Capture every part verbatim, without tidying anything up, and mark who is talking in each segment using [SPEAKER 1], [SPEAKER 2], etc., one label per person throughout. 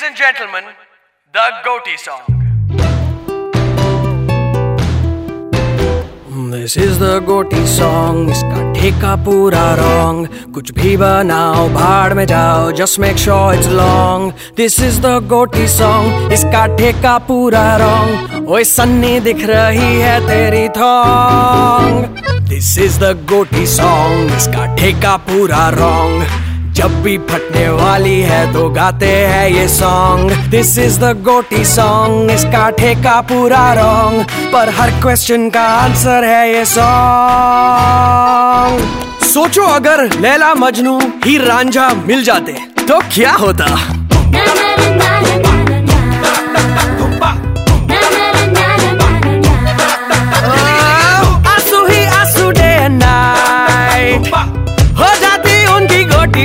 [SPEAKER 1] Ladies and gentlemen, the Goatee song.
[SPEAKER 2] This is the Goatee song. इसका ठेका पूरा wrong. कुछ भी बनाओ भाड़ में जाओ, just make sure it's long. This is the Goatee song. इसका ठेका पूरा wrong. ओए सन्नी दिख रही है तेरी थोंग. This is the Goatee song. इसका ठेका पूरा wrong. जब भी फटने वाली है तो गाते हैं ये song. This is the Goatee song. इसका ठेका पूरा रॉन्ग, पर हर क्वेश्चन का आंसर है ये सॉन्ग. सोचो अगर लैला मजनू हीर रांझा मिल जाते तो क्या होता. आंसू ही आंसू डे एंड नाइट हो जाती उनकी गोटी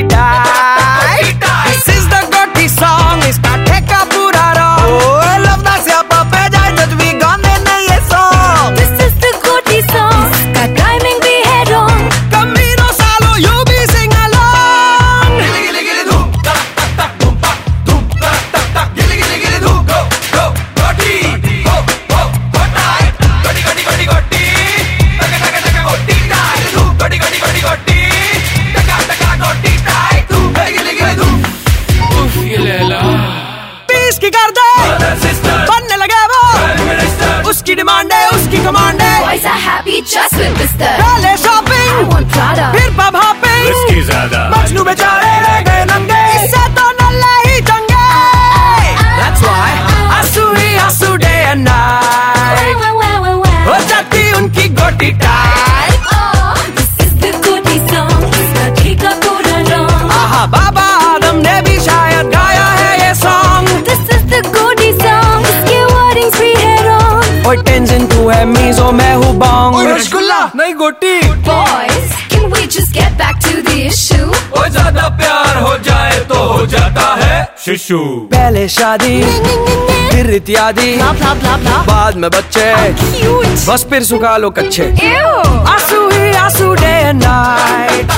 [SPEAKER 2] tight. This is the Goatee song. इसका ठेका पूरा रॉन्ग. Oh, love ना स्यापा पे जाए जज भी गाने नहीं ये song.
[SPEAKER 3] This is the Goatee song. इसका timing भी है wrong.
[SPEAKER 2] Camino सालो you भी sing along.
[SPEAKER 1] Gilly gilly gilly धूम तक तक तक धूम तक धूम तक तक तक gilly gilly gilly धूम go go Goatee go go go tight Goatee Goatee Goatee Goatee taka taka taka Goatee tight धूम Goatee Goatee Goatee Goatee taka taka Goatee tight धूम gilly gilly धूम. उफ ये लैला
[SPEAKER 2] पीस की कर दे बनने लगे वो. उसकी डिमांड है उसकी कमांड है.
[SPEAKER 3] Boys are happy just with Mister
[SPEAKER 2] पहले शॉपिंग
[SPEAKER 3] I want Prada.
[SPEAKER 2] फिर पब हॉपिंग.
[SPEAKER 1] इसकी ज्यादा
[SPEAKER 2] मजनू बेचारे रह गए नंगे. इससे तो नल्ले ही चंगे. That's why आंसू ही आंसू day and night
[SPEAKER 3] Wow, wow, wow, wow.
[SPEAKER 2] हो जाती उनकी गोटी tight.
[SPEAKER 3] Oh, this is the Goatee song. इसका ठेका पूरा wrong.
[SPEAKER 2] आहा बाबा आदम ने भी शायद गाया है ये song.
[SPEAKER 3] This is the Goatee song. इसके wordings भी है wrong.
[SPEAKER 2] ओए टेंशन तू है मीज़ो मैं हूँ बॉन्ग. रसगुल्ला नहीं गोटी.
[SPEAKER 3] Boys, can we just get back to the issue?
[SPEAKER 1] हो ज्यादा प्यार हो जाए तो हो जाता है शिशु.
[SPEAKER 2] पहले शादी फिर इत्यादि
[SPEAKER 3] Blah blah blah blah.
[SPEAKER 2] बाद में बच्चे
[SPEAKER 3] Cute.
[SPEAKER 2] बस फिर सुखा लो कच्चे.
[SPEAKER 3] Ew.
[SPEAKER 2] आंसू ही आंसू डे एंड नाइट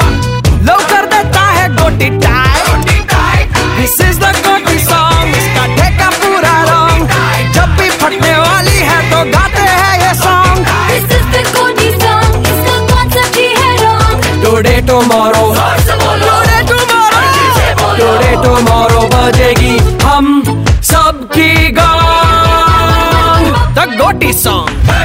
[SPEAKER 2] लो कर देता है गोटी tight. This is the Goatee song. इसका ठेका पूरा रॉन्ग. जब भी फटने वाली है तो गाते हैं ये song.
[SPEAKER 3] This is the Goatee song. इसका concept ही है wrong.
[SPEAKER 2] Today tomorrow Today tomorrow Today tomorrow बजेगी हम सबकी गान. The Goatee song.